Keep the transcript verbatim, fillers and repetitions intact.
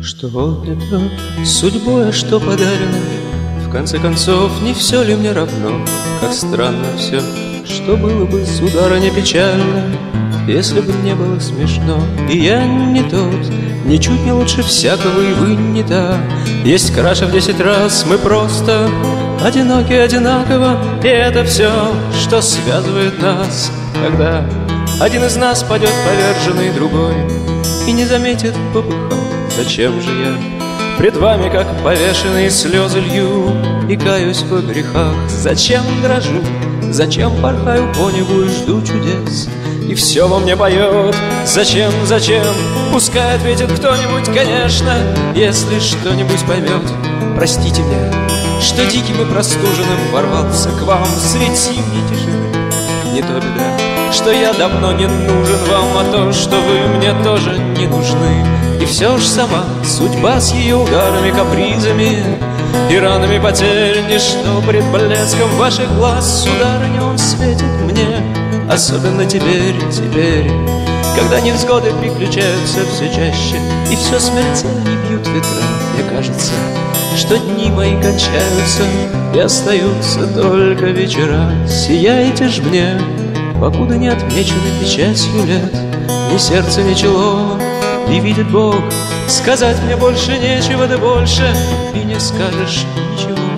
Что отнято судьбой, а что подарено, в конце концов, не все ли мне равно? Как странно все, что было бы, сударыня, печально, если бы не было смешно. И я не тот, ничуть не лучше всякого, и вы не та. Есть краше в десять раз, мы просто одиноки одинаково. И это все, что связывает нас, когда один из нас падет поверженный, другой и не заметит попыхал. Зачем же я пред вами, как повешенные, слезы лью и каюсь во грехах? Зачем дрожу, зачем порхаю по небу и жду чудес? И все во мне поет: зачем, зачем? Пускай ответит кто-нибудь, конечно, если что-нибудь поймет. Простите мне, что диким и простуженным ворвался к вам средь зимней тишины. Не то беда, что я давно не нужен вам, а то, что вы мне тоже не нужны. И все ж сама судьба с ее ударами, капризами и ранами потерь, ничто пред блеском ваших глаз, сударыня, он светит мне. Особенно теперь, теперь, когда невзгоды приключаются все чаще, и все смертельней бьют ветра. Мне кажется, что дни мои кончаются, и остаются только вечера. Сияете ж мне, покуда не отмечены печатью лет, ни сердце, ни чело, и видит Бог, сказать мне больше нечего, да больше и не скажешь ничего.